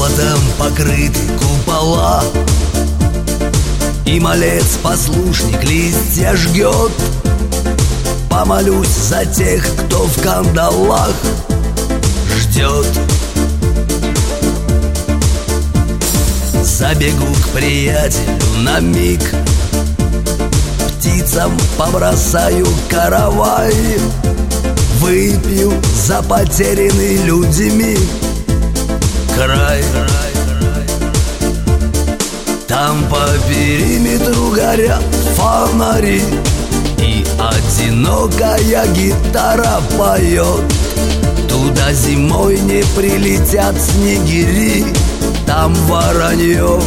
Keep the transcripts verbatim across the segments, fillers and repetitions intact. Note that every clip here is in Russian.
Золотом покрыты купола, и малец-послушник листья жгет. Помолюсь за тех, кто в кандалах ждет. Забегу к приятелю на миг, птицам побросаю каравай, выпью за потерянный людьми край. Там по периметру горят фонари, и одинокая гитара поет. Туда зимой не прилетят снегири, там воронье.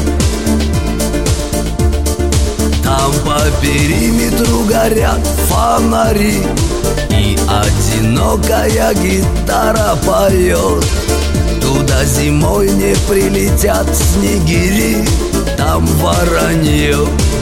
Там по периметру горят фонари, и одинокая гитара поет. Туда зимой не прилетят снегири, там воронье.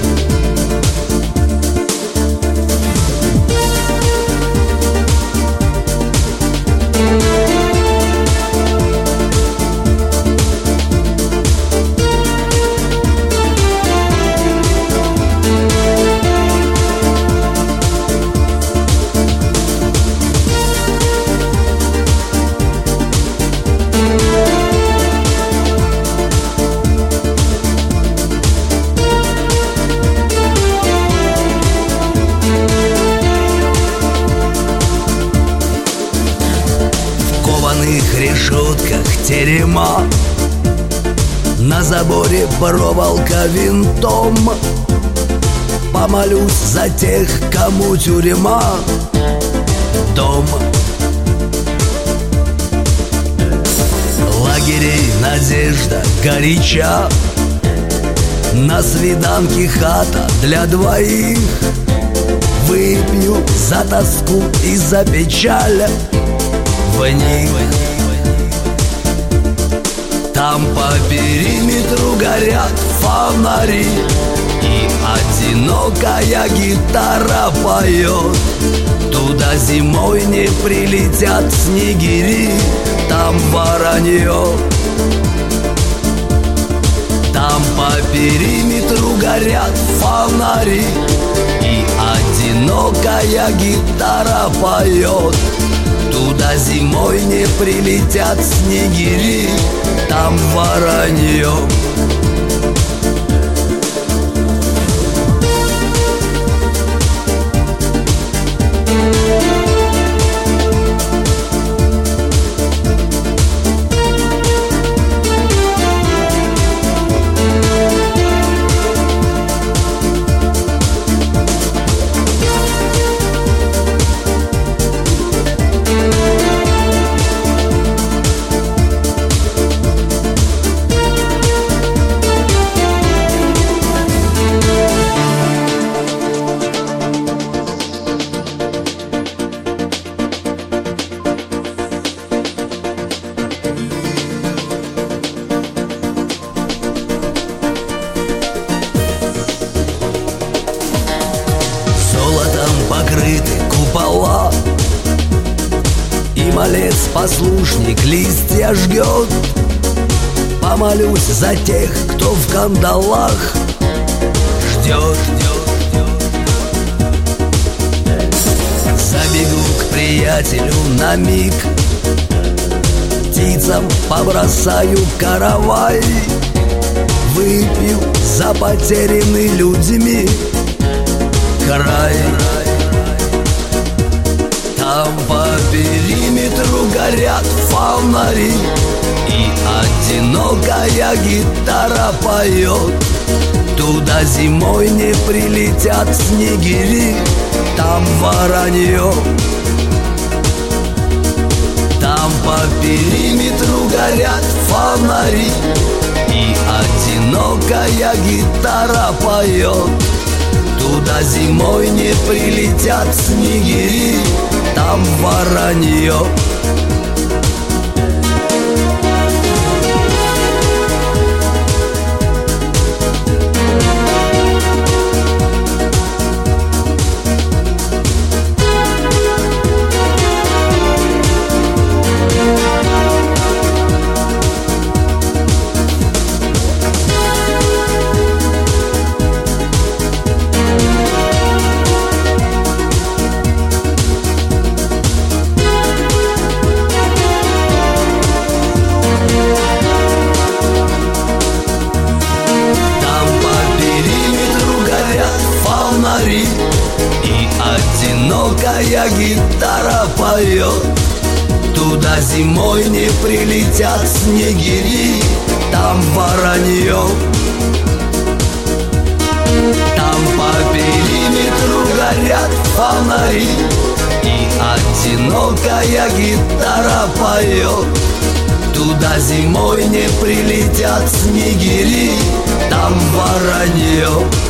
В решетках терема, на заборе проволока винтом. Помолюсь за тех, кому тюрьма дом. Лагерей надежда горяча, на свиданке хата для двоих. Выпью за тоску и за печаль в них. Там по периметру горят фонари, и одинокая гитара поет. Туда зимой не прилетят снегири, там воронье. Там по периметру горят фонари, и одинокая гитара поет. Туда зимой не прилетят снегири, там воронье. Покрыты купола, и малец-послушник листья жгет. Помолюсь за тех, кто в кандалах ждет. Забегу к приятелю на миг, птицам побросаю каравай, выпью за потерянный людьми край. Там по периметру горят фонари, и одинокая гитара поет. Туда зимой не прилетят снегири, там воронье. Там по периметру горят фонари, и одинокая гитара поет. Туда зимой не прилетят снегири, там воронье. одинокая гитара поет. Туда зимой не прилетят снегири, там воронье. Там по периметру горят фонари, и одинокая гитара поет. Туда зимой не прилетят снегири, там воронье.